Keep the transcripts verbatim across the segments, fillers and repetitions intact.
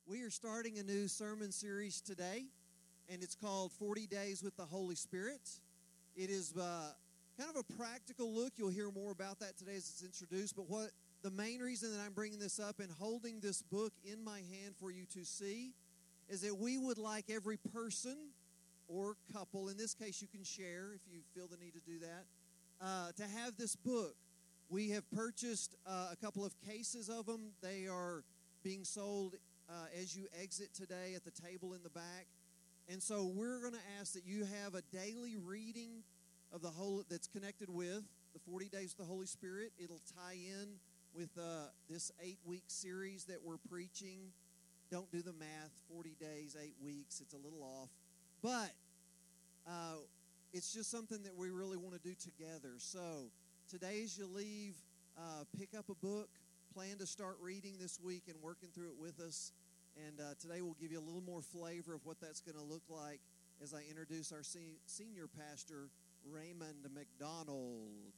We are starting a new sermon series today, and it's called forty days with the Holy Spirit. It is uh, kind of a practical look. You'll hear more about that today as it's introduced, but what the main reason that I'm bringing this up and holding this book in my hand for you to see is that we would like every person or couple, in this case you can share if you feel the need to do that, uh, to have this book. We have purchased uh, a couple of cases of them. They are being sold Uh, as you exit today at the table in the back. And so we're going to ask that you have a daily reading of the whole that's connected with the forty days of the Holy Spirit. It'll tie in with uh, this eight-week series that we're preaching. Don't do the math. forty days, eight weeks. It's a little off. But uh, it's just something that we really want to do together. So today as you leave, uh, pick up a book. Plan to start reading this week and working through it with us. And uh, today we'll give you a little more flavor of what that's going to look like as I introduce our se- senior pastor, Raymond McDonald.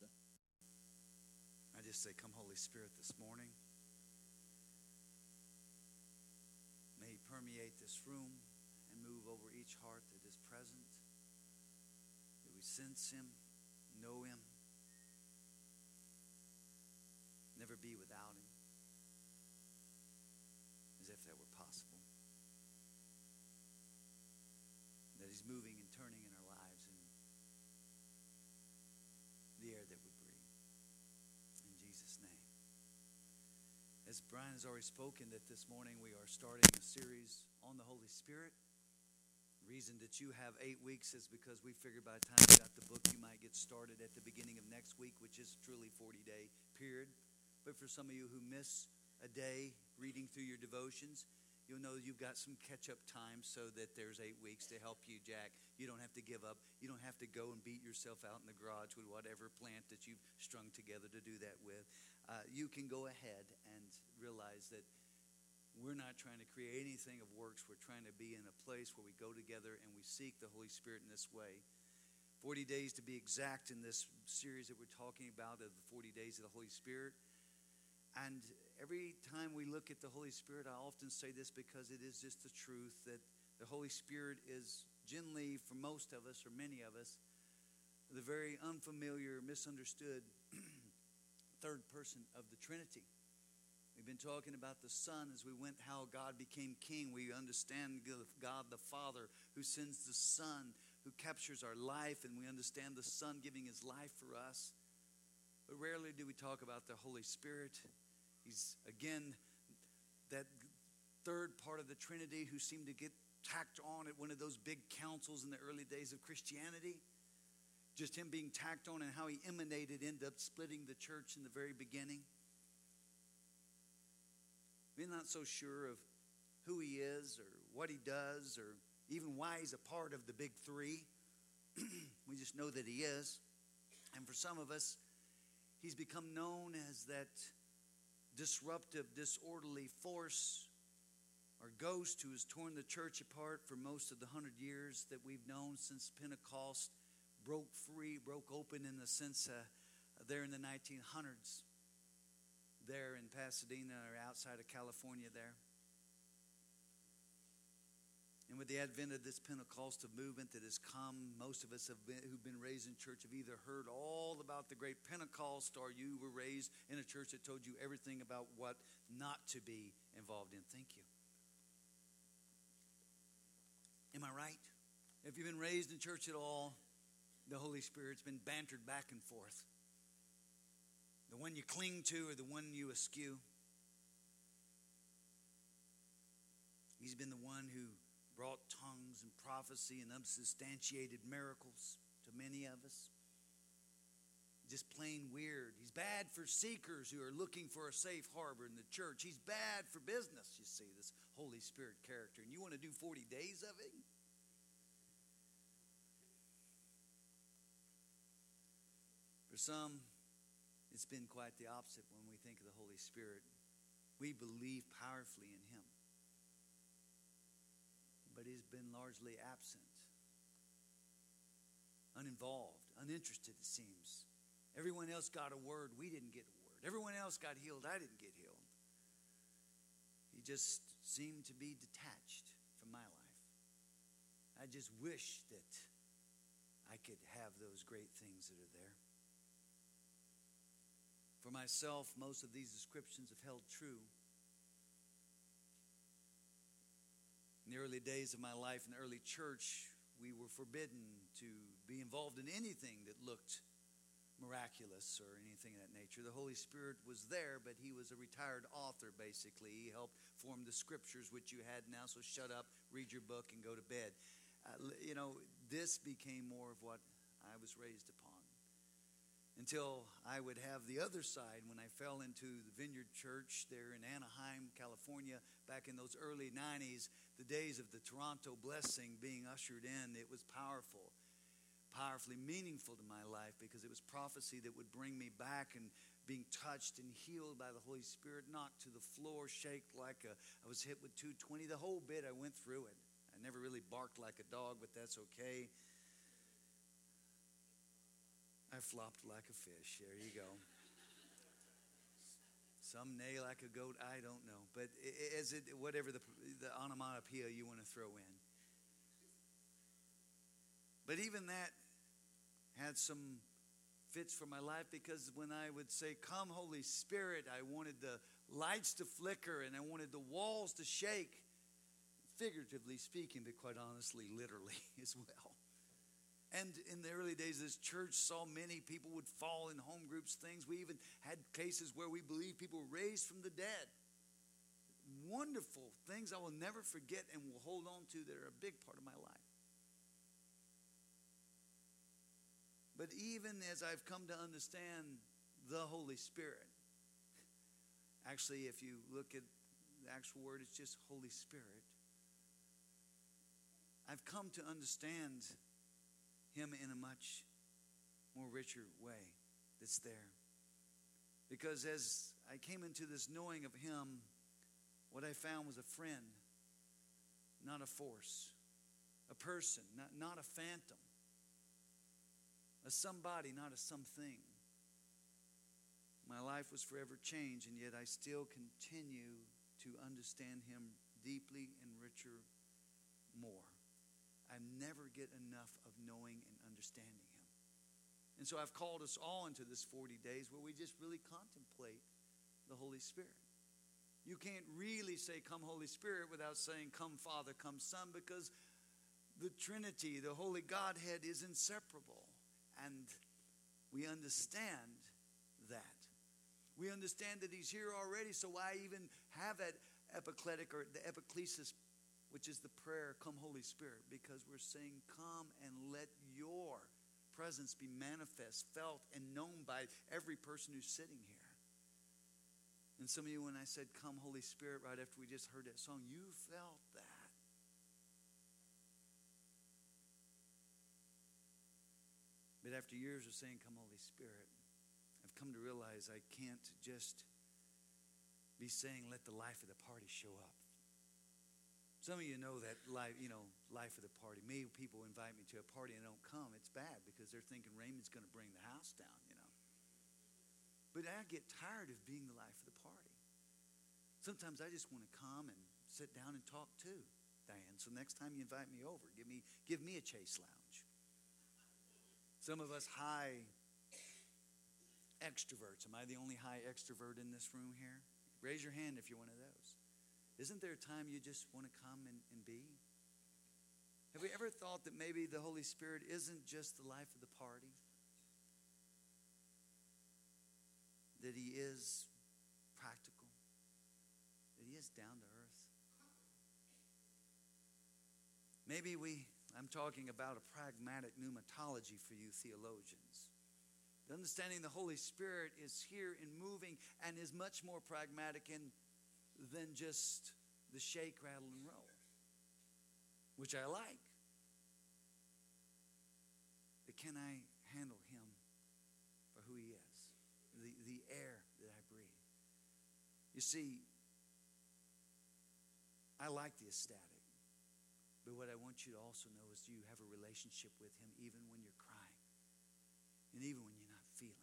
I just say, come Holy Spirit this morning. May He permeate this room and move over each heart that is present. That we sense Him, know Him, never be without Him, as if that were possible. That He's moving and turning in our lives and the air that we breathe. In Jesus' name. As Brian has already spoken, that this morning we are starting a series on the Holy Spirit. The reason that you have eight weeks is because we figured by the time you got the book, you might get started at the beginning of next week, which is truly forty-day period. But for some of you who miss a day reading through your devotions, you'll know you've got some catch-up time so that there's eight weeks to help you, Jack. You don't have to give up. You don't have to go and beat yourself out in the garage with whatever plant that you've strung together to do that with. Uh, you can go ahead and realize that we're not trying to create anything of works. We're trying to be in a place where we go together and we seek the Holy Spirit in this way. forty days to be exact in this series that we're talking about of the forty days of the Holy Spirit. And every time we look at the Holy Spirit, I often say this because it is just the truth that the Holy Spirit is generally, for most of us or many of us, the very unfamiliar, misunderstood third person of the Trinity. We've been talking about the Son as we went how God became King. We understand God the Father who sends the Son, who captures our life, and we understand the Son giving His life for us. But rarely do we talk about the Holy Spirit. He's, again, that third part of the Trinity who seemed to get tacked on at one of those big councils in the early days of Christianity. Just Him being tacked on and how He emanated, ended up splitting the church in the very beginning. We're not so sure of who He is or what He does or even why He's a part of the big three. We just know that He is. And for some of us, He's become known as that disruptive, disorderly force or ghost who has torn the church apart for most of the hundred years that we've known since Pentecost broke free, broke open in the sense uh, there in the nineteen hundreds, there in Pasadena or outside of California there. And with the advent of this Pentecostal movement that has come, most of us have been, who've been raised in church have either heard all about the great Pentecost or you were raised in a church that told you everything about what not to be involved in. Thank you. Am I right? If you've been raised in church at all, the Holy Spirit's been bantered back and forth. The one you cling to or the one you eschew. He's been the one who brought tongues and prophecy and unsubstantiated miracles to many of us. Just plain weird. He's bad for seekers who are looking for a safe harbor in the church. He's bad for business, you see, this Holy Spirit character. And you want to do forty days of it? For some, it's been quite the opposite when we think of the Holy Spirit. We believe powerfully in Him. But He's been largely absent, uninvolved, uninterested, it seems. Everyone else got a word. We didn't get a word. Everyone else got healed. I didn't get healed. He just seem to be detached from my life. I just wish that I could have those great things that are there. For myself, most of these descriptions have held true. In the early days of my life in the early church, we were forbidden to be involved in anything that looked miraculous or anything of that nature. The Holy Spirit was there, but he was a retired author, basically. He helped form the scriptures, which you had now, so shut up, read your book, and go to bed. Uh, you know, this became more of what I was raised upon. Until I would have the other side when I fell into the Vineyard Church there in Anaheim, California, back in those early nineties, the days of the Toronto blessing being ushered in. It was powerful, powerfully meaningful to my life, because it was prophecy that would bring me back and being touched and healed by the Holy Spirit, knocked to the floor, shaked like a, I was hit with two twenty. The whole bit, I went through it. I never really barked like a dog, but that's okay. I flopped like a fish. There you go. Some neigh like a goat. I don't know. But is it whatever the, the onomatopoeia you want to throw in? But even that had some fits for my life, because when I would say, "Come, Holy Spirit," I wanted the lights to flicker and I wanted the walls to shake. Figuratively speaking, but quite honestly, literally as well. And in the early days, this church saw many people would fall in home groups, things. We even had cases where we believe people were raised from the dead. Wonderful things I will never forget and will hold on to, that are a big part of my life. But even as I've come to understand the Holy Spirit, actually, if you look at the actual word, it's just Holy Spirit. I've come to understand him in a much more richer way that's there. Because as I came into this knowing of him, what I found was a friend, not a force, a person, not, not a phantom, a somebody, not a something. My life was forever changed, and yet I still continue to understand him deeply and richer more. I never get enough of knowing and understanding him. And so I've called us all into this forty days where we just really contemplate the Holy Spirit. You can't really say, "Come, Holy Spirit," without saying, "Come, Father, come, Son," because the Trinity, the Holy Godhead, is inseparable. And we understand that. We understand that he's here already, so why even have that epicletic or the epiclesis, which is the prayer, "Come, Holy Spirit," because we're saying, "Come and let your presence be manifest, felt, and known by every person who's sitting here." And some of you, when I said, "Come, Holy Spirit," right after we just heard that song, you felt that. But after years of saying, "Come, Holy Spirit," I've come to realize I can't just be saying, "Let the life of the party show up." Some of you know that life, you know, life of the party. Me, people invite me to a party and don't come. It's bad, because they're thinking Raymond's going to bring the house down, you know. But I get tired of being the life of the party. Sometimes I just want to come and sit down and talk too, Diane. So next time you invite me over, give me give me a Chase Lounge. Some of us high extroverts. Am I the only high extrovert in this room here? Raise your hand if you're one of those. Isn't there a time you just want to come and, and be? Have we ever thought that maybe the Holy Spirit isn't just the life of the party? That he is practical? That he is down to earth? Maybe we, I'm talking about a pragmatic pneumatology for you theologians. The understanding the Holy Spirit is here and moving and is much more pragmatic in than just the shake, rattle, and roll, which I like. But can I handle him for who he is? The, the air that I breathe. You see, I like the ecstatic. But what I want you to also know is, do you have a relationship with him even when you're crying? And even when you're not feeling?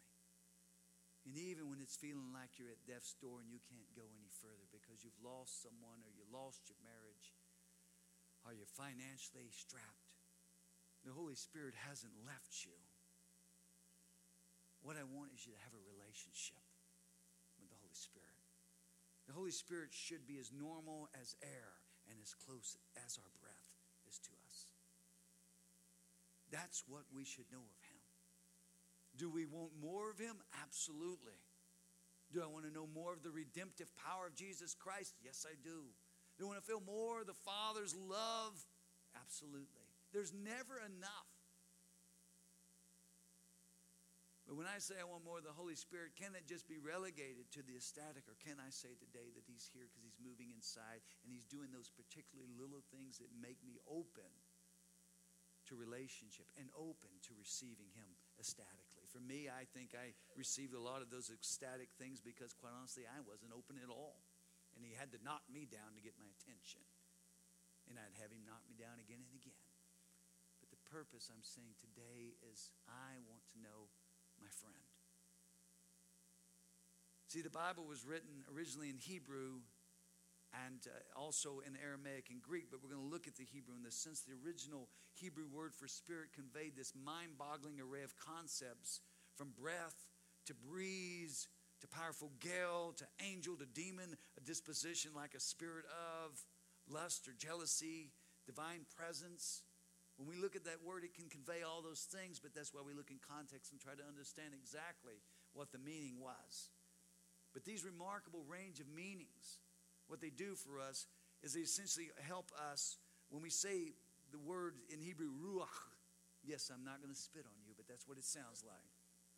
And even when it's feeling like you're at death's door and you can't go any further because you've lost someone or you lost lost your marriage? Are you financially strapped? The Holy Spirit hasn't left you. What I want is you to have a relationship with the Holy Spirit. The Holy Spirit should be as normal as air and as close as our breath is to us. That's what we should know of Him. Do we want more of Him? Absolutely. Do I want to know more of the redemptive power of Jesus Christ? Yes, I do. Do I want to feel more of the Father's love? Absolutely. There's never enough. But when I say I want more of the Holy Spirit, can it just be relegated to the ecstatic? Or can I say today that He's here because He's moving inside and He's doing those particularly little things that make me open to relationship and open to receiving Him ecstatically? For me, I think I received a lot of those ecstatic things because, quite honestly, I wasn't open at all. And He had to knock me down to get my attention. And I'd have Him knock me down again and again. But the purpose I'm saying today is I want to know my friend. See, the Bible was written originally in Hebrew and uh, also in Aramaic and Greek, but we're going to look at the Hebrew in this sense. The original Hebrew word for spirit conveyed this mind-boggling array of concepts, from breath to breeze to powerful gale to angel to demon, a disposition like a spirit of lust or jealousy, divine presence. When we look at that word, it can convey all those things, but that's why we look in context and try to understand exactly what the meaning was. But these remarkable range of meanings, what they do for us is they essentially help us when we say the word in Hebrew, ruach. Yes, I'm not going to spit on you, but that's what it sounds like.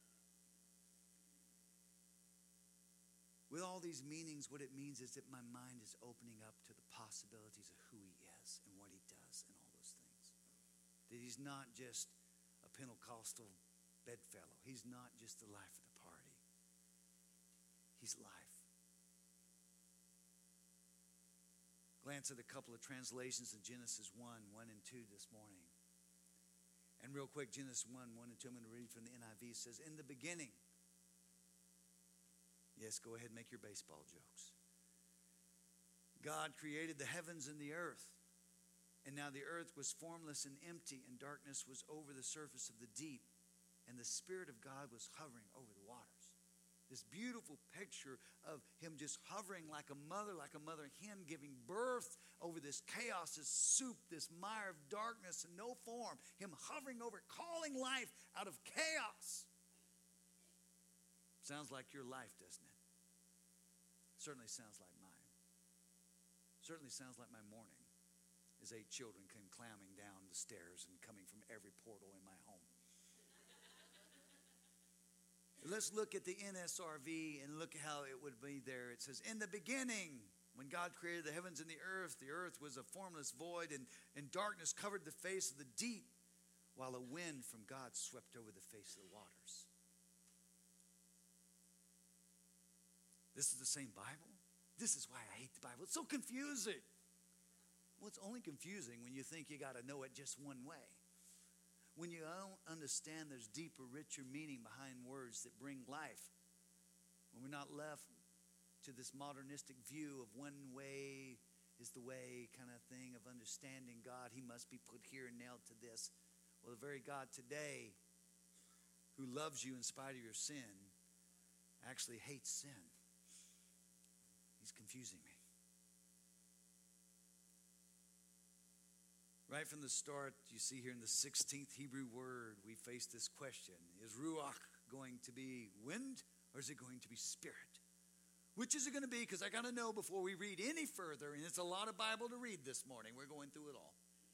With all these meanings, what it means is that my mind is opening up to the possibilities of who He is and what He does and all those things. That He's not just a Pentecostal bedfellow. He's not just the life of the party. He's life. Glance at a couple of translations of Genesis one, one and two this morning. And real quick, Genesis one, one and two, I'm going to read from the N I V. It says, in the beginning, yes, go ahead and make your baseball jokes. God created the heavens and the earth. And now the earth was formless and empty, and darkness was over the surface of the deep. And the Spirit of God was hovering over the waters. This beautiful picture of Him just hovering like a mother, like a mother hen giving birth over this chaos, this soup, this mire of darkness and no form. Him hovering over it, calling life out of chaos. Sounds like your life, doesn't it? Certainly sounds like mine. Certainly sounds like my morning as eight children came climbing down the stairs and coming from every portal in my home. Let's look at the N S R V and look how it would be there. It says, in the beginning, when God created the heavens and the earth, the earth was a formless void, and, and darkness covered the face of the deep, while a wind from God swept over the face of the waters. This is the same Bible? This is why I hate the Bible. It's so confusing. Well, it's only confusing when you think you got to know it just one way. When you don't understand there's deeper, richer meaning behind words that bring life. When we're not left to this modernistic view of one way is the way kind of thing of understanding God. He must be put here and nailed to this. Well, the very God today who loves you in spite of your sin actually hates sin. He's confusing me. Right from the start, you see here in the sixteenth Hebrew word, we face this question. Is ruach going to be wind or is it going to be spirit? Which is it going to be? Because I got to know before we read any further, and it's a lot of Bible to read this morning. We're going through it all.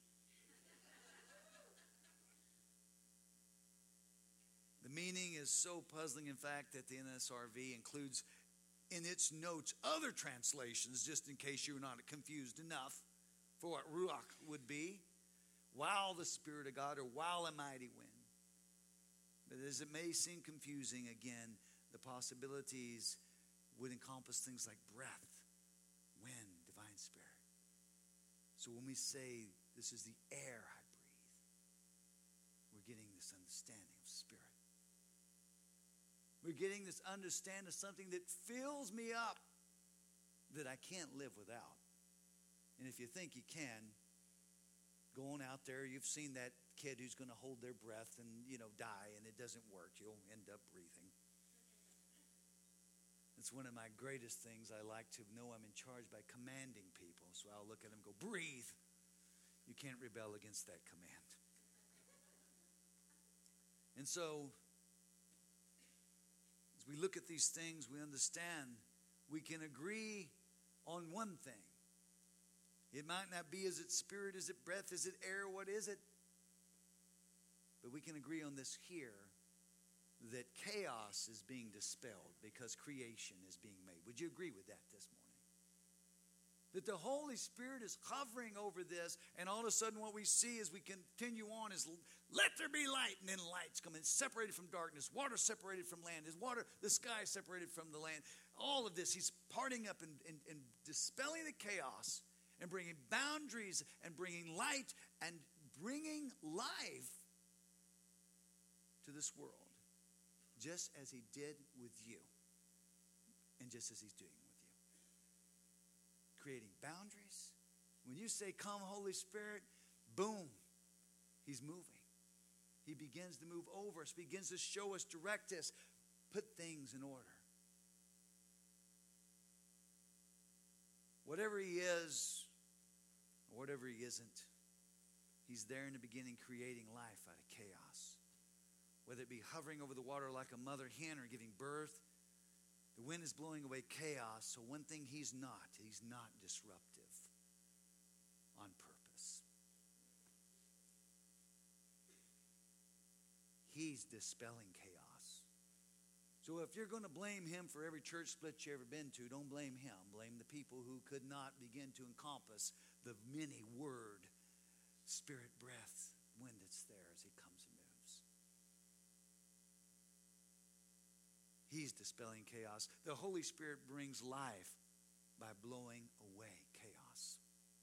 The meaning is so puzzling, in fact, that the N S R V includes in its notes other translations, just in case you're not confused enough for what ruach would be, while the Spirit of God or while a mighty wind. But as it may seem confusing, again, the possibilities would encompass things like breath, wind, divine spirit. So when we say this is the air I breathe, we're getting this understanding of spirit. We're getting this understanding of something that fills me up that I can't live without. if you think you can, go on out there. You've seen that kid who's going to hold their breath and, you know, die, and it doesn't work. You'll end up breathing. It's one of my greatest things. I like to know I'm in charge by commanding people. So I'll look at them and go, breathe. You can't rebel against that command. And so, as we look at these things, we understand we can agree on one thing. It might not be, is it spirit, is it breath, is it air, what is it? But we can agree on this here, that chaos is being dispelled because creation is being made. Would you agree with that this morning? That the Holy Spirit is hovering over this, and all of a sudden what we see as we continue on is, let there be light, and then lights come in, separated from darkness, water separated from land, is water, the sky separated from the land. All of this, he's parting up and, and, and dispelling the chaos and bringing boundaries and bringing light and bringing life to this world. Just as he did with you, and just as he's doing with you. Creating boundaries. When you say, come Holy Spirit, boom, he's moving. He begins to move over us, begins to show us, direct us, put things in order. Whatever he is, or whatever he isn't, he's there in the beginning creating life out of chaos. Whether it be hovering over the water like a mother hen or giving birth, the wind is blowing away chaos. So one thing he's not, he's not disruptive on purpose. He's dispelling chaos. So if you're going to blame him for every church split you ever been to, don't blame him. Blame the people who could not begin to encompass the many word, spirit, breath, wind that's there as he comes and moves. He's dispelling chaos. The Holy Spirit brings life by blowing away chaos.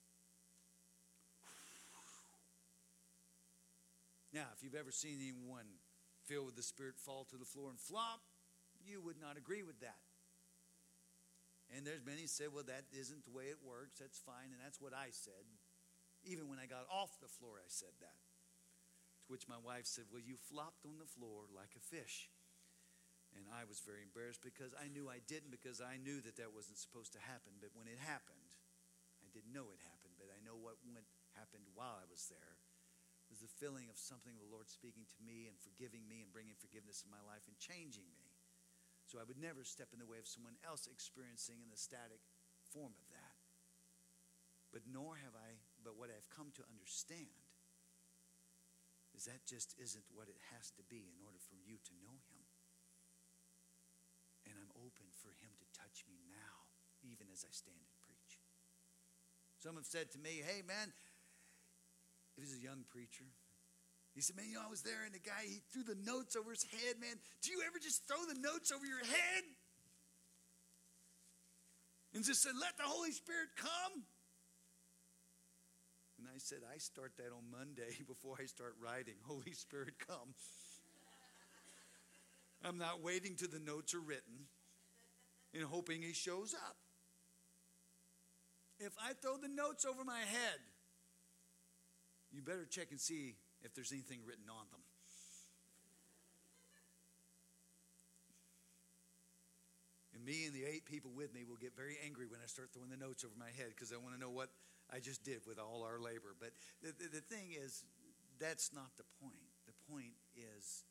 Now, if you've ever seen anyone filled with the Spirit fall to the floor and flop, you would not agree with that. And there's many who said, well, that isn't the way it works. That's fine. And that's what I said. Even when I got off the floor, I said that. To which my wife said, well, you flopped on the floor like a fish. And I was very embarrassed because I knew I didn't, because I knew that that wasn't supposed to happen. But when it happened, I didn't know it happened, but I know what went, happened while I was there. It was the feeling of something the Lord speaking to me and forgiving me and bringing forgiveness in my life and changing me. So I would never step in the way of someone else experiencing in the static form of that. But nor have I, but what I've come to understand is that just isn't what it has to be in order for you to know him. And I'm open for him to touch me now, even as I stand and preach. Some have said to me, hey man, he was a young preacher. He said, man, you know, I was there and the guy, he threw the notes over his head, man. Do you ever just throw the notes over your head? And just said, let the Holy Spirit come? And I said, I start that on Monday before I start writing. Holy Spirit, come. I'm not waiting till the notes are written and hoping he shows up. If I throw the notes over my head, you better check and see if there's anything written on them. And me and the eight people with me will get very angry when I start throwing the notes over my head, because I want to know what I just did with all our labor. But the, the, the thing is, that's not the point. The point is,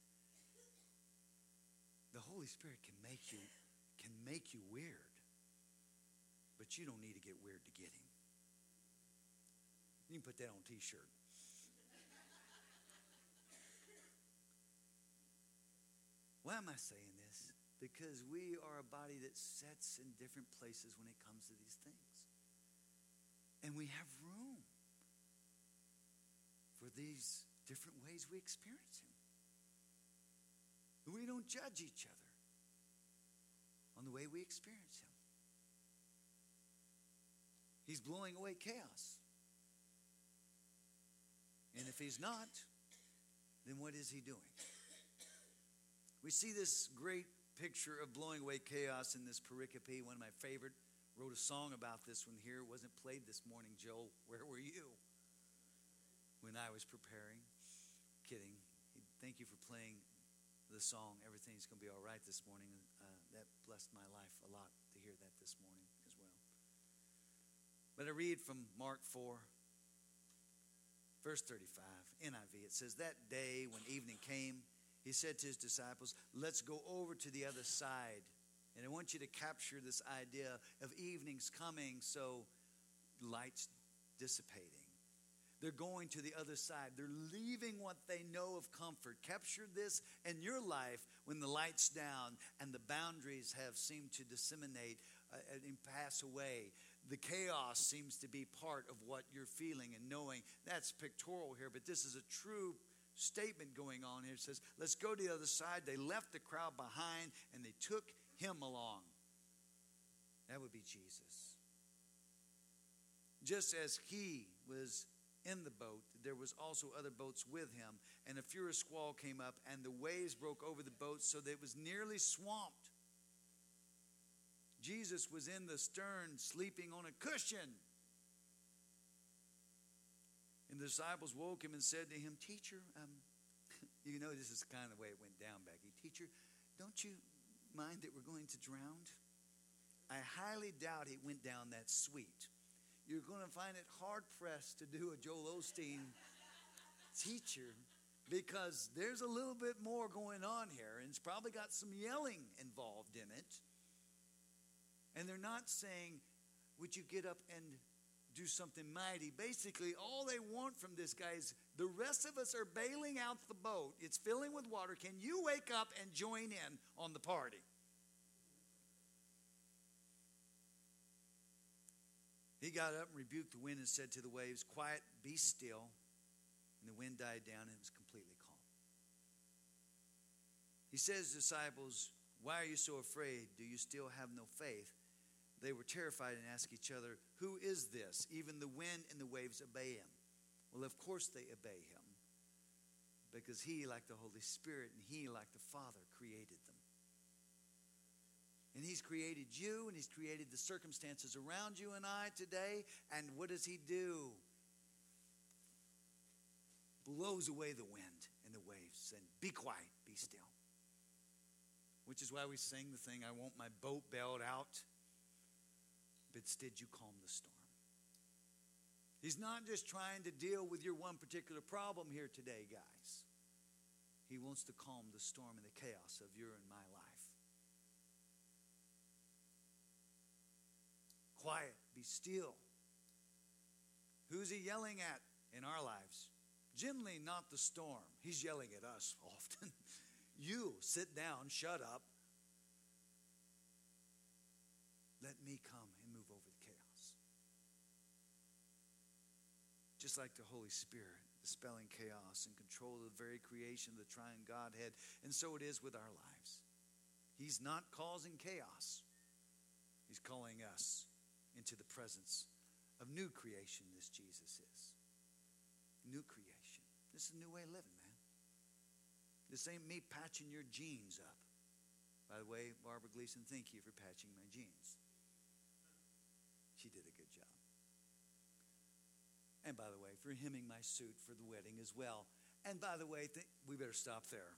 the Holy Spirit can make you can make you weird, but you don't need to get weird to get him. You can put that on a t-shirt. Why am I saying this? Because we are a body that sets in different places when it comes to these things. And we have room for these different ways we experience him. We don't judge each other on the way we experience him. He's blowing away chaos. And if he's not, then what is he doing? We see this great picture of blowing away chaos in this pericope, one of my favorite Wrote a song about this one here. It wasn't played this morning, Joel. Where were you when I was preparing? Kidding. Thank you for playing the song, Everything's Going to Be All Right this morning. Uh, that blessed my life a lot to hear that this morning as well. But I read from Mark four, verse thirty-five, N I V. It says, that day when evening came, he said to his disciples, let's go over to the other side. And I want you to capture this idea of evening's coming, so light's dissipating. They're going to the other side. They're leaving what they know of comfort. Capture this in your life when the light's down and the boundaries have seemed to disseminate uh, and pass away. The chaos seems to be part of what you're feeling and knowing. That's pictorial here, but this is a true statement going on here. It says, let's go to the other side. They left the crowd behind and they took him along. That would be Jesus. Just as he was in the boat, there was also other boats with him, and a furious squall came up, and the waves broke over the boat so that it was nearly swamped. Jesus was in the stern, sleeping on a cushion. And the disciples woke him and said to him, Teacher, um, you know this is kind of the way it went down, Becky. Teacher, don't you mind that we're going to drown? I highly doubt it went down that sweet. You're going to find it hard-pressed to do a Joel Osteen teacher, because there's a little bit more going on here, and it's probably got some yelling involved in it. And they're not saying, would you get up and do something mighty? Basically, all they want from this guy is, the rest of us are bailing out the boat. It's filling with water. Can you wake up and join in on the party? He got up and rebuked the wind and said to the waves, quiet, be still. And the wind died down and it was completely calm. He says to his disciples, why are you so afraid? Do you still have no faith? They were terrified and asked each other, who is this? Even the wind and the waves obey him. Well, of course they obey him, because he, like the Holy Spirit, and he, like the Father, created them. And he's created you, and he's created the circumstances around you and I today. And what does he do? Blows away the wind and the waves and be quiet, be still. Which is why we sing the thing, I want my boat bailed out, but instead you calm the storm. He's not just trying to deal with your one particular problem here today, guys. He wants to calm the storm and the chaos of your and my life. Quiet, be still. Who's he yelling at in our lives? Generally not the storm. He's yelling at us often. You, sit down, shut up. Let me come and move over the chaos. Just like the Holy Spirit, dispelling chaos and control of the very creation of the triune Godhead. And so it is with our lives. He's not causing chaos. He's calling us into the presence of new creation, this Jesus is. New creation. This is a new way of living, man. This ain't me patching your jeans up. By the way, Barbara Gleason, thank you for patching my jeans. She did a good job. And by the way, for hemming my suit for the wedding as well. And by the way, th- we better stop there.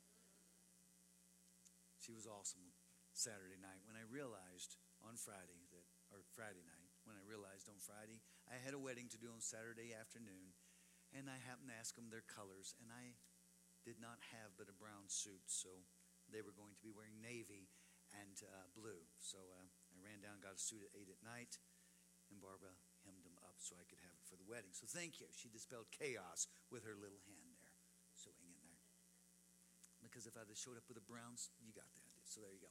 She was awesome Saturday night when I realized on Friday that, or Friday night, when I realized on Friday, I had a wedding to do on Saturday afternoon, and I happened to ask them their colors, and I did not have but a brown suit, so they were going to be wearing navy and uh, blue. So uh, I ran down, got a suit at eight at night, and Barbara hemmed them up so I could have it for the wedding. So thank you. She dispelled chaos with her little hand there, sewing in there. Because if I had showed up with a brown, you got that. So there you go.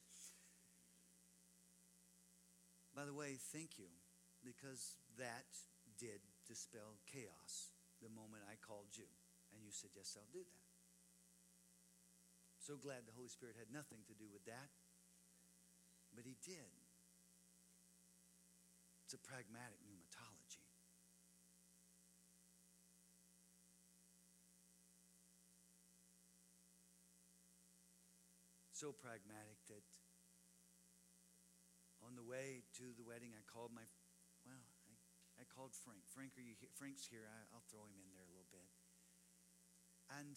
By the way, thank you, because that did dispel chaos the moment I called you, and you said, yes, I'll do that. So glad the Holy Spirit had nothing to do with that, but he did. It's a pragmatic pneumatology. So pragmatic that on the way to the wedding, I called my, well, I, I called Frank. Frank, are you here? Frank's here. I, I'll throw him in there a little bit. And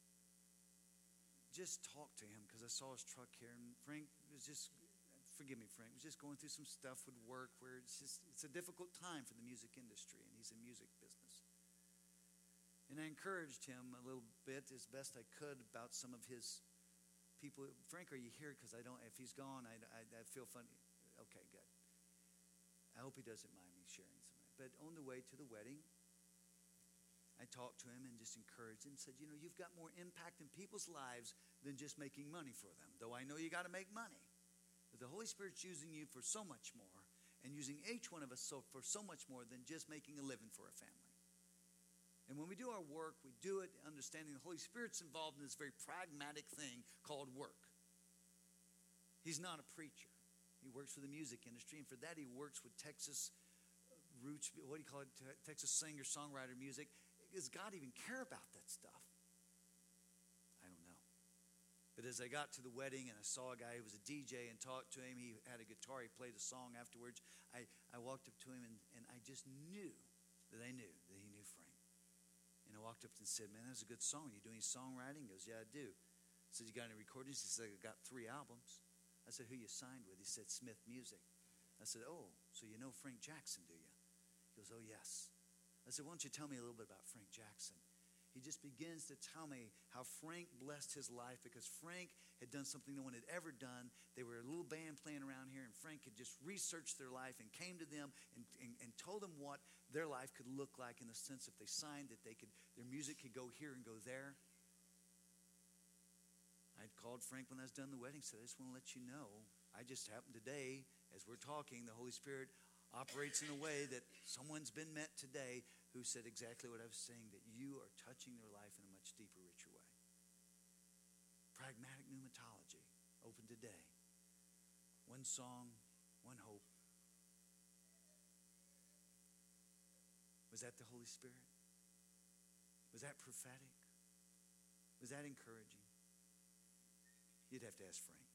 just talked to him because I saw his truck here. And Frank was just, forgive me, Frank, was just going through some stuff with work where it's just, it's a difficult time for the music industry, and he's in music business. And I encouraged him a little bit as best I could about some of his people. Frank, are you here? Because I don't, if he's gone, I, I, I feel funny. Okay, good. I hope he doesn't mind me sharing some. But on the way to the wedding, I talked to him and just encouraged him, said, you know, you've got more impact in people's lives than just making money for them. Though I know you got to make money. But the Holy Spirit's using you for so much more, and using each one of us so, for so much more than just making a living for a family. And when we do our work, we do it understanding the Holy Spirit's involved in this very pragmatic thing called work. He's not a preacher. He works for the music industry, and for that he works with Texas roots, what do you call it, Texas singer-songwriter music. Does God even care about that stuff? I don't know. But as I got to the wedding and I saw a guy who was a D J and talked to him, he had a guitar, he played a song afterwards. I, I walked up to him and, and I just knew that I knew that he knew Frank. And I walked up and said, man, that was a good song. You doing songwriting? He goes, yeah, I do. I said, you got any recordings? He said, I got three albums. I said, who you signed with? He said, Smith Music. I said, oh, so you know Frank Jackson, do you? He goes, oh, yes. I said, why don't you tell me a little bit about Frank Jackson? He just begins to tell me how Frank blessed his life because Frank had done something no one had ever done. They were a little band playing around here, and Frank had just researched their life and came to them and, and, and told them what their life could look like in the sense if they signed that they could, their music could go here and go there. I'd called Frank when I was done the wedding, said, I just want to let you know, I just happened today, as we're talking, the Holy Spirit operates in a way that someone's been met today who said exactly what I was saying, that you are touching their life in a much deeper, richer way. Pragmatic pneumatology, open today. One song, one hope. Was that the Holy Spirit? Was that prophetic? Was that encouraging? You'd have to ask Frank.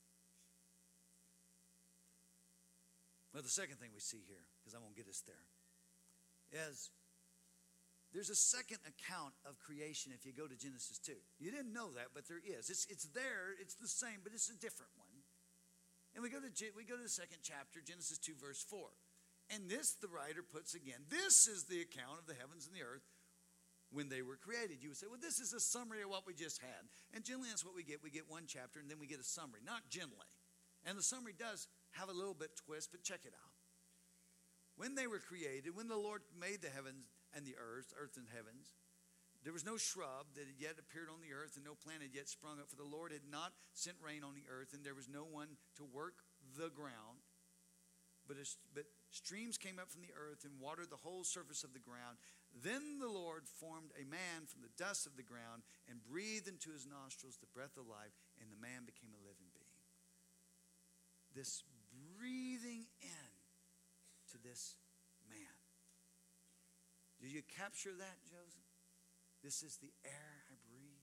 Well, the second thing we see here, because I won't get us there, is there's a second account of creation if you go to Genesis two. You didn't know that, but there is. It's, it's there, it's the same, but it's a different one. And we go to we go to the second chapter, Genesis two, verse four. And this, the writer puts again, this is the account of the heavens and the earth when they were created. You would say, well, this is a summary of what we just had. And generally that's what we get. We get one chapter and then we get a summary. Not generally. And the summary does have a little bit twist, but check it out. When they were created, when the Lord made the heavens and the earth, earth and heavens, there was no shrub that had yet appeared on the earth, and no plant had yet sprung up, for the Lord had not sent rain on the earth, and there was no one to work the ground. But, a, but streams came up from the earth and watered the whole surface of the ground. Then the Lord formed a man from the dust of the ground and breathed into his nostrils the breath of life, and the man became a living being. This breathing in to this man. Do you capture that, Joseph? This is the air I breathe.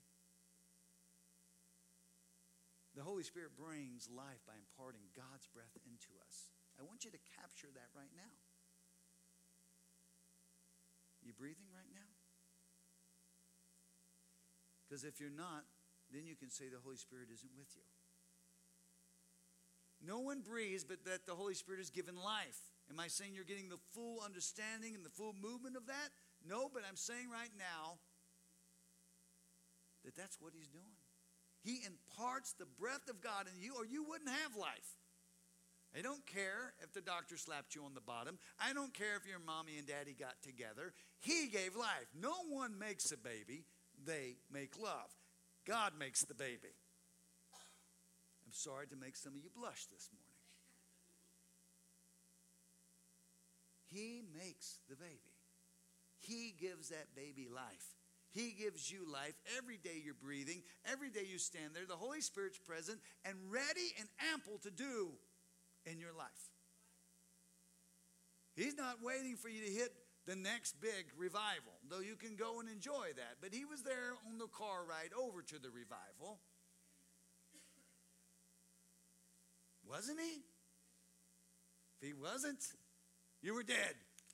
The Holy Spirit brings life by imparting God's breath into us. I want you to capture that right now. You breathing right now? Because if you're not, then you can say the Holy Spirit isn't with you. No one breathes but that the Holy Spirit is given life. Am I saying you're getting the full understanding and the full movement of that? No, but I'm saying right now that that's what he's doing. He imparts the breath of God in you, or you wouldn't have life. I don't care if the doctor slapped you on the bottom. I don't care if your mommy and daddy got together. He gave life. No one makes a baby. They make love. God makes the baby. I'm sorry to make some of you blush this morning. He makes the baby. He gives that baby life. He gives you life every day you're breathing. Every day you stand there. The Holy Spirit's present and ready and ample to do in your life. He's not waiting for you to hit the next big revival, though you can go and enjoy that. But he was there on the car ride over to the revival. Wasn't he? If he wasn't, you were dead.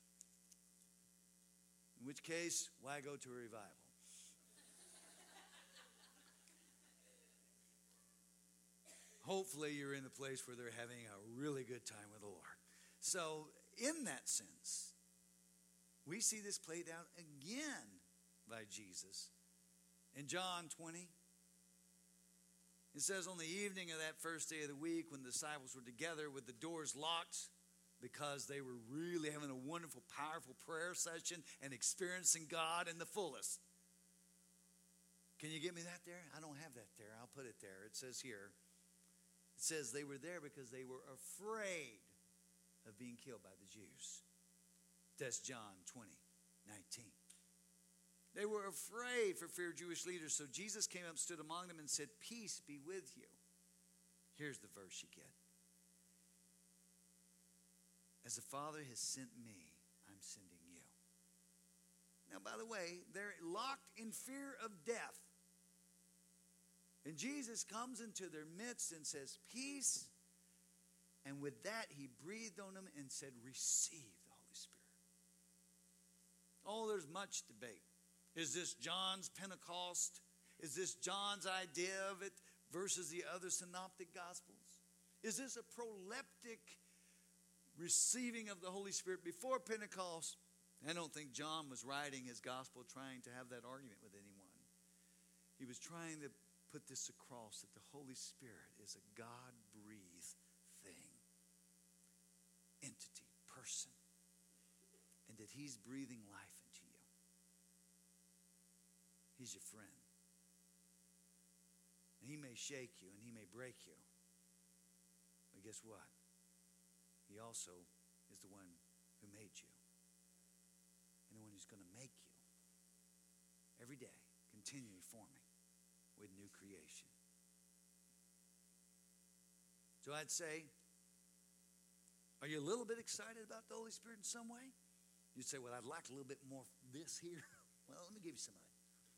In which case, why go to a revival? Hopefully you're in a place where they're having a really good time with the Lord. So in that sense, we see this played out again by Jesus. In John twenty, it says, on the evening of that first day of the week, when the disciples were together with the doors locked, because they were really having a wonderful, powerful prayer session and experiencing God in the fullest. Can you get me that there? I don't have that there. I'll put it there. It says here, it says they were there because they were afraid of being killed by the Jews. That's John twenty, nineteen. They were afraid for fear of Jewish leaders. So Jesus came up, stood among them, and said, peace be with you. Here's the verse you get. As the Father has sent me, I'm sending you. Now, by the way, they're locked in fear of death. And Jesus comes into their midst and says, peace. And with that, he breathed on them and said, receive the Holy Spirit. Oh, there's much debate. Is this John's Pentecost? Is this John's idea of it versus the other synoptic gospels? Is this a proleptic receiving of the Holy Spirit before Pentecost? I don't think John was writing his gospel trying to have that argument with anyone. He was trying to put this across, that the Holy Spirit is a God-breathed thing, entity, person, and that he's breathing life into you. He's your friend. And he may shake you and he may break you. But guess what? He also is the one who made you. And the one who's going to make you every day, continually forming with new creation. So I'd say, are you a little bit excited about the Holy Spirit in some way? You'd say, well, I'd like a little bit more of this here. Well, let me give you some of it.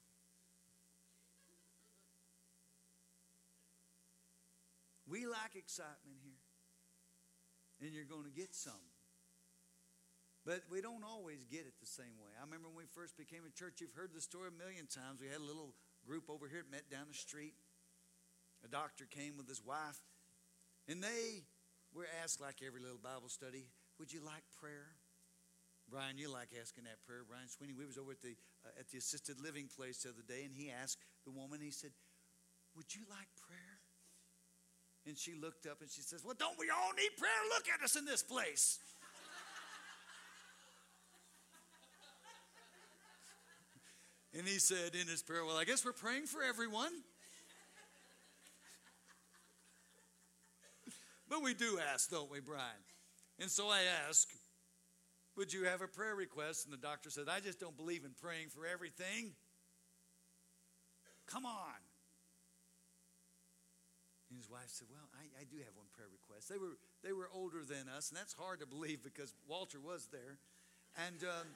We lack excitement here. And you're going to get some. But we don't always get it the same way. I remember when we first became a church, you've heard the story a million times. We had a little group over here that met down the street. A doctor came with his wife. And they were asked, like every little Bible study, would you like prayer? Brian, you like asking that prayer. Brian Sweeney, we was over at the uh, at the assisted living place the other day, and he asked the woman, he said, would you like prayer? And she looked up and she says, well, don't we all need prayer? Look at us in this place. And he said in his prayer, well, I guess we're praying for everyone. But we do ask, don't we, Brian? And so I asked, would you have a prayer request? And the doctor said, I just don't believe in praying for everything. Come on. And his wife said, well, I, I do have one prayer request. They were they were older than us, and that's hard to believe because Walter was there. And um,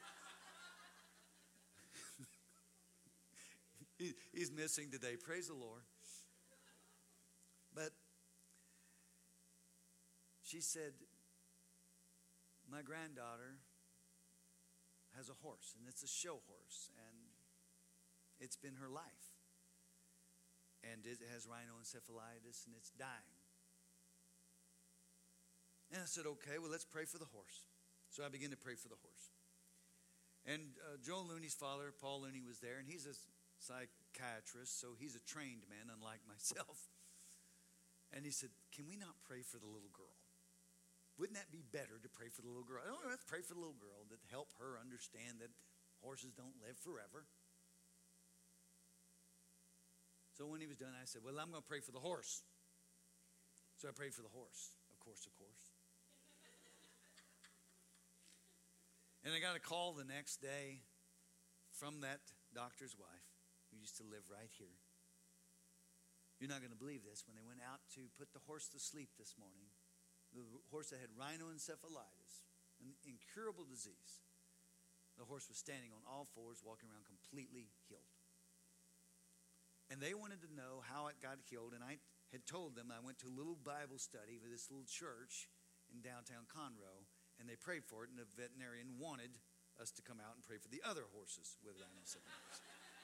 he, he's missing today. Praise the Lord. But she said, my granddaughter has a horse, and it's a show horse, and it's been her life. And it has rhinoencephalitis, and it's dying. And I said, okay, well, let's pray for the horse. So I began to pray for the horse. And uh, Joe Looney's father, Paul Looney, was there, and he's a psychiatrist, so he's a trained man, unlike myself. And he said, can we not pray for the little girl? Wouldn't that be better to pray for the little girl? Oh, let's pray for the little girl, to help her understand that horses don't live forever. So when he was done, I said, well, I'm going to pray for the horse. So I prayed for the horse, of course, of course. And I got a call the next day from that doctor's wife who used to live right here. You're not going to believe this. When they went out to put the horse to sleep this morning, the horse that had rhinoencephalitis, an incurable disease, the horse was standing on all fours, walking around completely healed. And they wanted to know how it got healed. And I had told them I went to a little Bible study with this little church in downtown Conroe, and they prayed for it, and the veterinarian wanted us to come out and pray for the other horses with rhinoceros.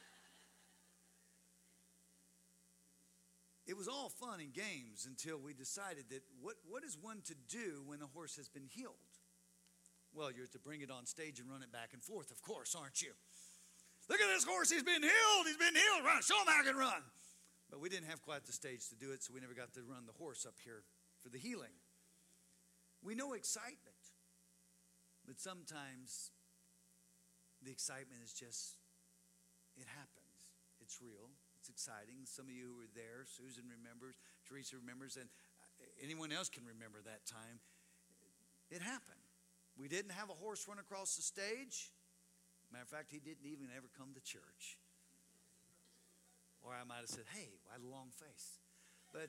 It was all fun and games until we decided that what, what is one to do when a horse has been healed? Well, you're to bring it on stage and run it back and forth, of course, aren't you? Look at this horse, he's been healed, he's been healed, run, show him how he can run. But we didn't have quite the stage to do it, so we never got to run the horse up here for the healing. We know excitement, but sometimes the excitement is just, it happens. It's real. It's exciting. Some of you who were there, Susan remembers, Teresa remembers, and anyone else can remember that time. It happened. We didn't have a horse run across the stage. Matter of fact, he didn't even ever come to church. Or I might have said, hey, why the long face? But,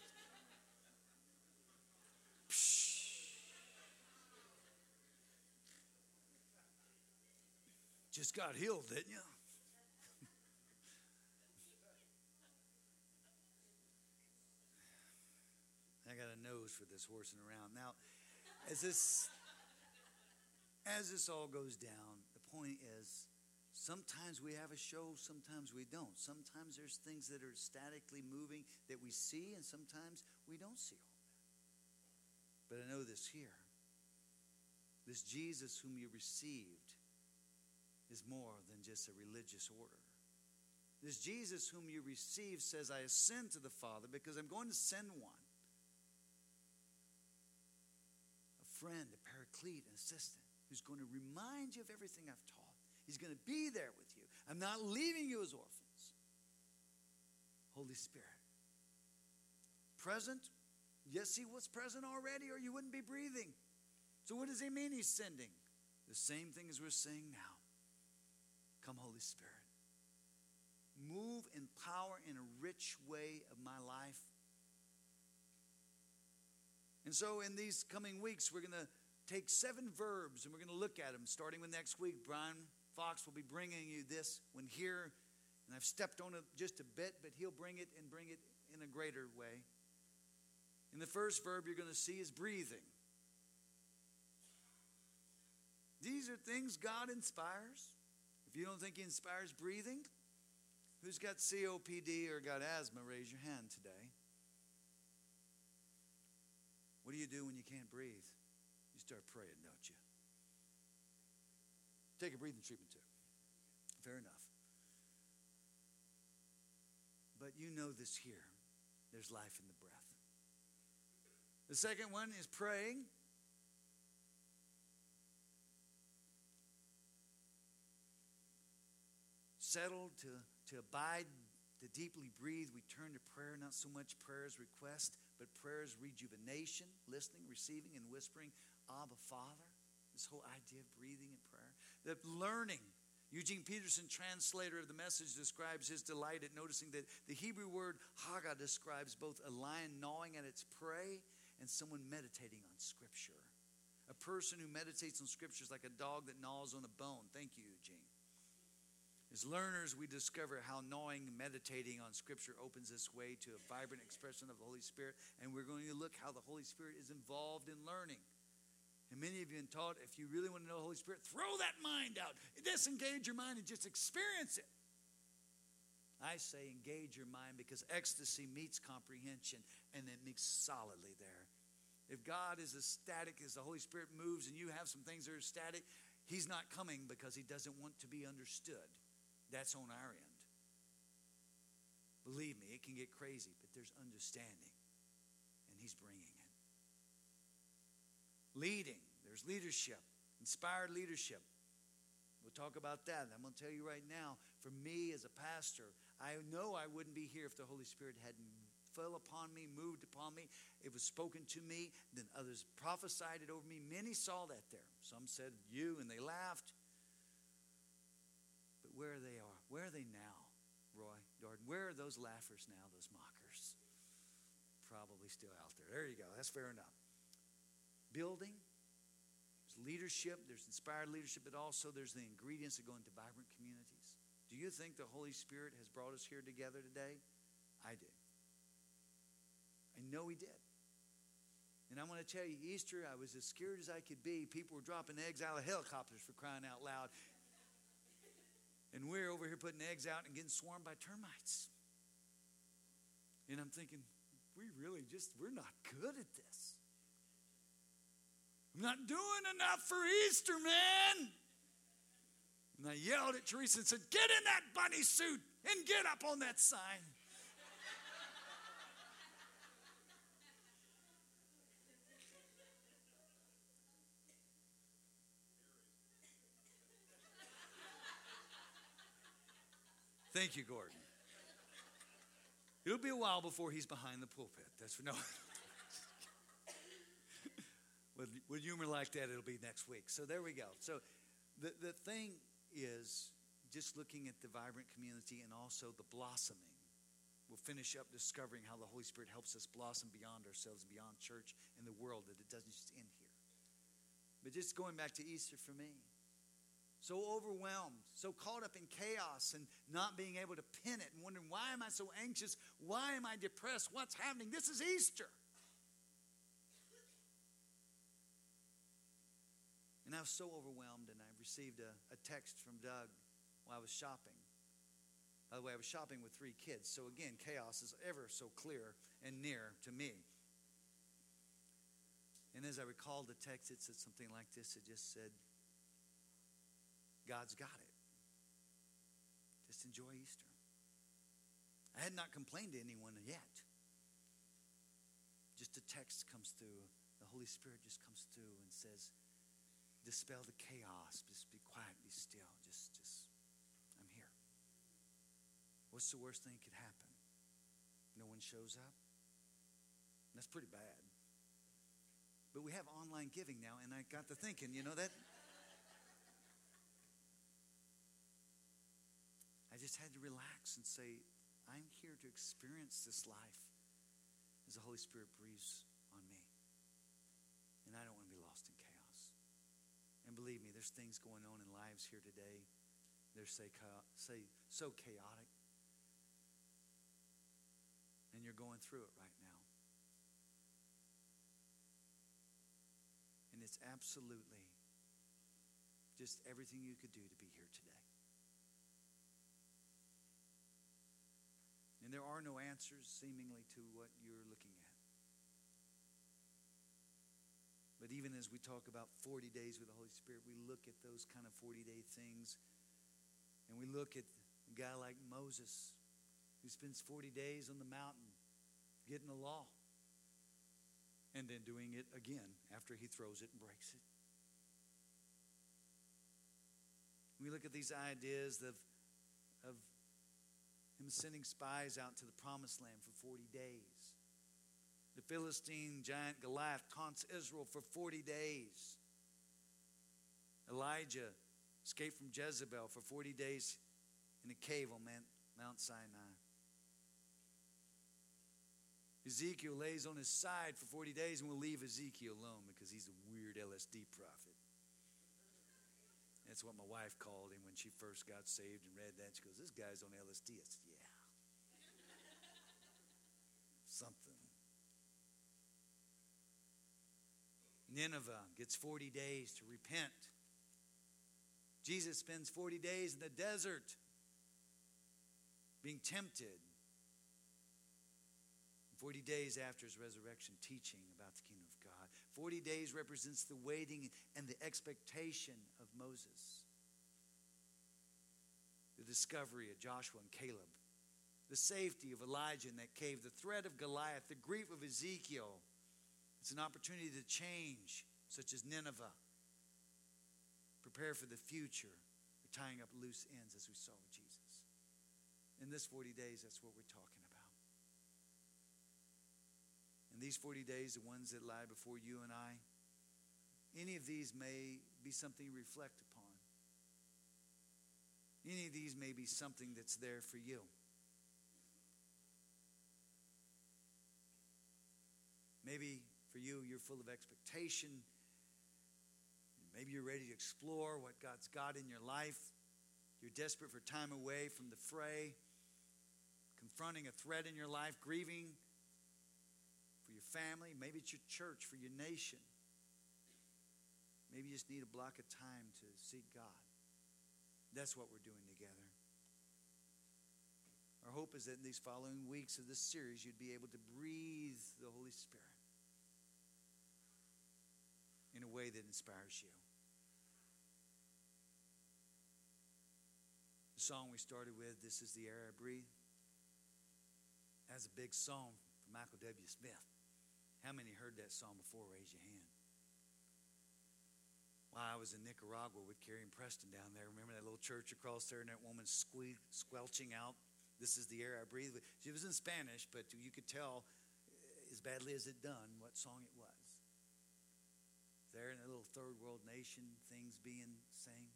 psh, just got healed, didn't you? I got a nose for this horsing around. Now, as this, as this all goes down, the point is, sometimes we have a show, sometimes we don't. Sometimes there's things that are statically moving that we see, and sometimes we don't see all that. But I know this here. This Jesus whom you received is more than just a religious order. This Jesus whom you received says, I ascend to the Father because I'm going to send one. Friend, a paraclete, an assistant, who's going to remind you of everything I've taught. He's going to be there with you. I'm not leaving you as orphans. Holy Spirit. Present? Yes, he was present already, or you wouldn't be breathing. So what does he mean he's sending? The same thing as we're saying now. Come, Holy Spirit. Move in power in a rich way of my life. And so in these coming weeks, we're going to take seven verbs and we're going to look at them. Starting with next week, Brian Fox will be bringing you this one here. And I've stepped on it just a bit, but he'll bring it and bring it in a greater way. And the first verb you're going to see is breathing. These are things God inspires. If you don't think he inspires breathing, who's got C O P D or got asthma, raise your hand today. What do you do when you can't breathe? You start praying, don't you? Take a breathing treatment too. Fair enough. But you know this here. There's life in the breath. The second one is praying. Settled to, to abide, to deeply breathe. We turn to prayer, not so much prayer as request, but prayer is rejuvenation, listening, receiving, and whispering, Abba, Father. This whole idea of breathing and prayer. The learning. Eugene Peterson, translator of the Message, describes his delight at noticing that the Hebrew word haga describes both a lion gnawing at its prey and someone meditating on Scripture. A person who meditates on Scripture is like a dog that gnaws on a bone. Thank you, Eugene. As learners, we discover how gnawing, meditating on Scripture opens this way to a vibrant expression of the Holy Spirit. And we're going to look how the Holy Spirit is involved in learning. And many of you have been taught, if you really want to know the Holy Spirit, throw that mind out. Disengage your mind and just experience it. I say engage your mind because ecstasy meets comprehension and it meets solidly there. If God is as static as the Holy Spirit moves and you have some things that are static, he's not coming because he doesn't want to be understood. That's on our end. Believe me, it can get crazy, but there's understanding, and he's bringing it. Leading, there's leadership, inspired leadership. We'll talk about that. I'm going to tell you right now, for me as a pastor, I know I wouldn't be here if the Holy Spirit hadn't fell upon me, moved upon me. It was spoken to me, then others prophesied it over me. Many saw that there. Some said, you, and they laughed. Where they are. Where are they now, Roy Darden? Where are those laughers now, those mockers? Probably still out there. There you go. That's fair enough. Building. There's leadership. There's inspired leadership, but also there's the ingredients that go into vibrant communities. Do you think the Holy Spirit has brought us here together today? I do. I know he did. And I want to tell you, Easter, I was as scared as I could be. People were dropping eggs out of helicopters for crying out loud. And we're over here putting eggs out and getting swarmed by termites. And I'm thinking, we really just, we're not good at this. I'm not doing enough for Easter, man. And I yelled at Teresa and said, get in that bunny suit and get up on that sign. Thank you, Gordon. It'll be a while before he's behind the pulpit. That's for no. with, with humor like that, it'll be next week. So there we go. So the, the thing is just looking at the vibrant community and also the blossoming. We'll finish up discovering how the Holy Spirit helps us blossom beyond ourselves, beyond church and the world, that it doesn't just end here. But just going back to Easter for me. So overwhelmed, so caught up in chaos and not being able to pin it and wondering, why am I so anxious? Why am I depressed? What's happening? This is Easter. And I was so overwhelmed, and I received a, a text from Doug while I was shopping. By the way, I was shopping with three kids, so again, chaos is ever so clear and near to me. And as I recalled the text, it said something like this. It just said, God's got it. Just enjoy Easter. I had not complained to anyone yet. Just a text comes through. The Holy Spirit just comes through and says, dispel the chaos. Just be quiet, be still. Just, just, I'm here. What's the worst thing that could happen? No one shows up? That's pretty bad. But we have online giving now, and I got to thinking, you know, that... I just had to relax and say, I'm here to experience this life as the Holy Spirit breathes on me. And I don't want to be lost in chaos. And believe me, there's things going on in lives here today. They're say, say, so chaotic. And you're going through it right now. And it's absolutely just everything you could do to be here today. And there are no answers, seemingly, to what you're looking at. But even as we talk about forty days with the Holy Spirit, we look at those kind of forty-day things. And we look at a guy like Moses, who spends forty days on the mountain getting the law. And then doing it again after he throws it and breaks it. We look at these ideas of, of him sending spies out to the promised land for forty days. The Philistine giant Goliath taunts Israel for forty days. Elijah escaped from Jezebel for forty days in a cave on Mount Sinai. Ezekiel lays on his side for forty days, and we'll leave Ezekiel alone because he's a weird L S D prophet. That's what my wife called him when she first got saved and read that. She goes, this guy's on L S D. I said, yeah. Something. Nineveh gets forty days to repent. Jesus spends forty days in the desert being tempted. forty days after his resurrection, teaching about the kingdom of God. forty days represents the waiting and the expectation of Moses. The discovery of Joshua and Caleb. The safety of Elijah in that cave. The threat of Goliath. The grief of Ezekiel. It's an opportunity to change, such as Nineveh. Prepare for the future. We're tying up loose ends as we saw with Jesus. In this forty days, that's what we're talking about. And these forty days, the ones that lie before you and I, any of these may be something you reflect upon. Any of these may be something that's there for you. Maybe for you, you're full of expectation. Maybe you're ready to explore what God's got in your life. You're desperate for time away from the fray, confronting a threat in your life, grieving for your family. Maybe it's your church, for your nation. Maybe you just need a block of time to seek God. That's what we're doing together. Our hope is that in these following weeks of this series, you'd be able to breathe the Holy Spirit in a way that inspires you. The song we started with, This Is the Air I Breathe, that's a big song from Michael W. Smith. How many heard that song before? Raise your hand. While I was in Nicaragua with Carrie and Preston down there, remember that little church across there and that woman sque- squelching out, "This is the air I breathe." She was in Spanish, but you could tell, as badly as it done, what song it was. There in a little third world nation, things being sang.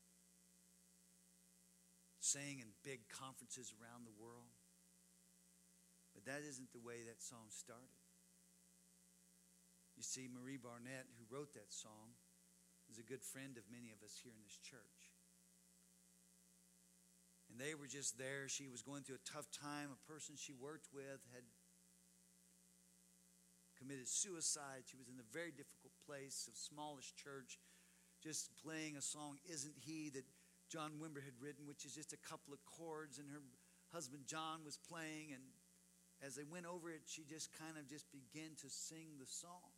Sang in big conferences around the world. But that isn't the way that song started. You see, Marie Barnett, who wrote that song, is a good friend of many of us here in this church. And they were just there. She was going through a tough time. A person she worked with had committed suicide. She was in a very difficult place, a smallish church, just playing a song, Isn't He, that John Wimber had written, which is just a couple of chords, and her husband John was playing, and as they went over it, she just kind of just began to sing the song.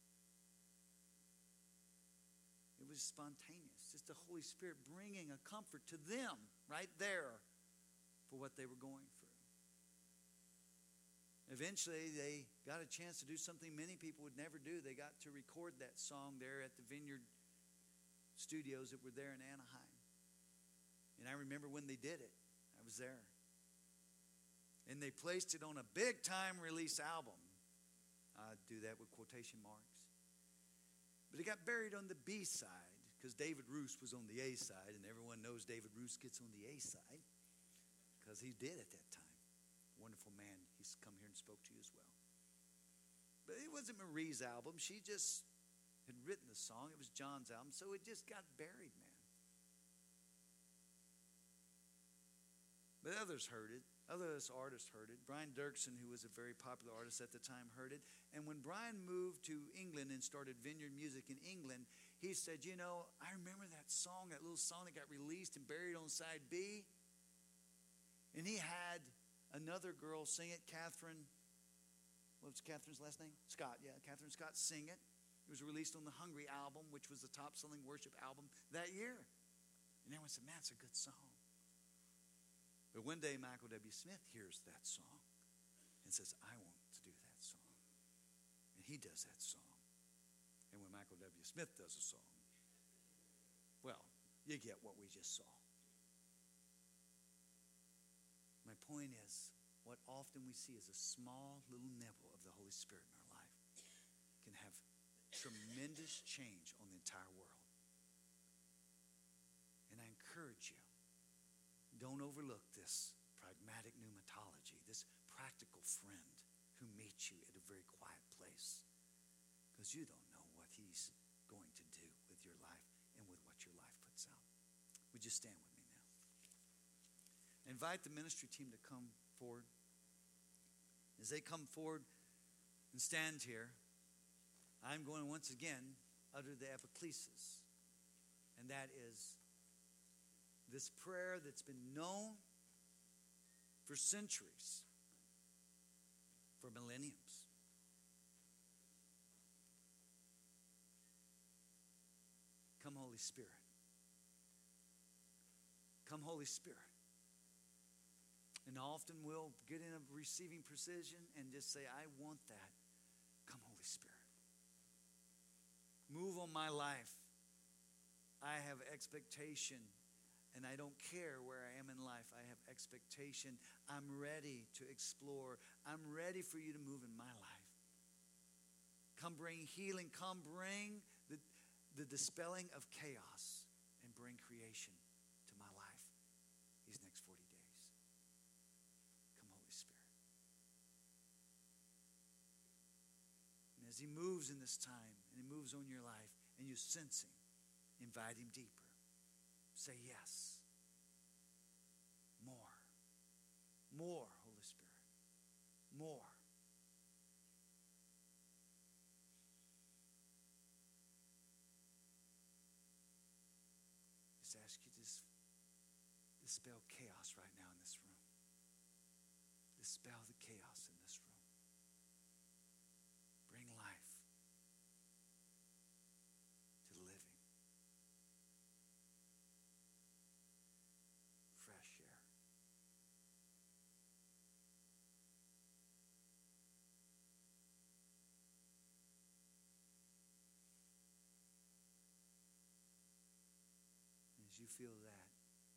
It was spontaneous, just the Holy Spirit bringing a comfort to them right there for what they were going through. Eventually, they got a chance to do something many people would never do. They got to record that song there at the Vineyard Studios that were there in Anaheim. And I remember when they did it. I was there. And they placed it on a big-time release album. I do that with quotation marks. But it got buried on the B side because David Roos was on the A side, and everyone knows David Roos gets on the A side because he did at that time. Wonderful man. He's come here and spoke to you as well. But it wasn't Marie's album. She just had written the song. It was John's album, so it just got buried, man. But others heard it. Other artists heard it. Brian Dirksen, who was a very popular artist at the time, heard it. And when Brian moved to England and started Vineyard Music in England, he said, you know, I remember that song, that little song that got released and buried on side B. And he had another girl sing it, Catherine, what was Catherine's last name? Scott, yeah, Catherine Scott sing it. It was released on the Hungry album, which was the top-selling worship album that year. And everyone said, man, it's a good song. But one day, Michael W. Smith hears that song and says, I want to do that song. And he does that song. And when Michael W. Smith does a song, well, you get what we just saw. My point is, what often we see is a small little nibble of the Holy Spirit in our life can have tremendous change on the entire world. And I encourage you, don't overlook this pragmatic pneumatology, this practical friend who meets you at a very quiet place. Because you don't know what he's going to do with your life and with what your life puts out. Would you stand with me now? Invite the ministry team to come forward. As they come forward and stand here, I'm going to once again utter the epiclesis. And that is this prayer that's been known for centuries, for millenniums. Come, Holy Spirit. Come, Holy Spirit. And often we'll get in a receiving precision and just say, I want that. Come, Holy Spirit. Move on my life. I have expectation. And I don't care where I am in life. I have expectation. I'm ready to explore. I'm ready for you to move in my life. Come bring healing. Come bring the, the dispelling of chaos and bring creation to my life these next forty days. Come, Holy Spirit. And as he moves in this time, and he moves on your life, and you sense him, invite him deeper. Say yes. More. More, Holy Spirit. More. dispel chaos right now in this room. Dispel the chaos in this room. Bring life to living. Fresh air. As you feel that,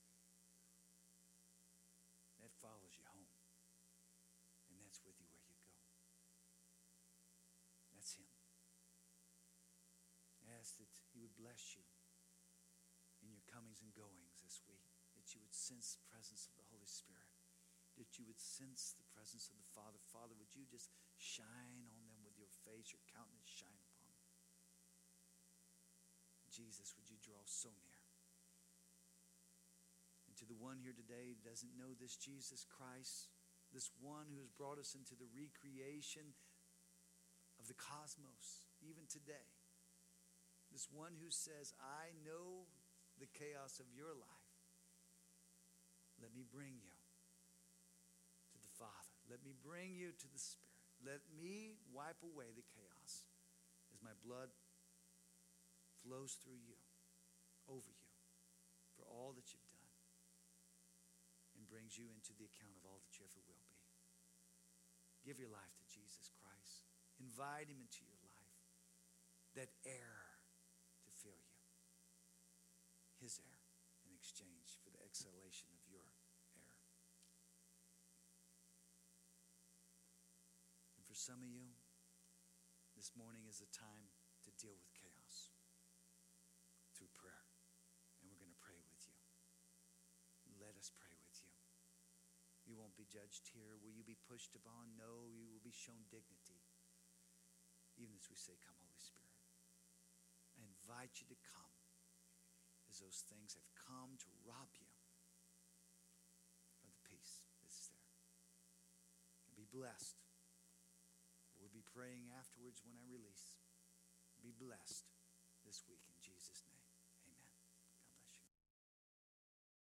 that follows you home. And that's with you where you go. That's Him. I ask that He would bless you in your comings and goings this week, that you would sense the presence of the Holy Spirit, that you would sense the presence of the Father. Father, would you just shine on them with your face, your countenance shine upon them. Jesus, would you draw so near? And to the one here today who doesn't know this Jesus Christ, this one who has brought us into the recreation of the cosmos, even today. This one who says, I know the chaos of your life. Let me bring you to the Father. Let me bring you to the Spirit. Let me wipe away the chaos as my blood flows through you, over you, for all that you've done, and brings you into the account of all that you ever will be. Give your life to Jesus Christ. Invite Him into your life. That air to fill you. His air in exchange for the exhalation of your air. And for some of you, this morning is a time to deal with chaos through prayer. And we're going to pray with you. Let us pray with you. You won't be judged here. Will you be pushed upon? No, you will be shown dignity. Even as we say, come, Holy Spirit. I invite you to come as those things have come to rob you of the peace that's there. And be blessed. We'll be praying afterwards when I release. Be blessed this week in Jesus' name.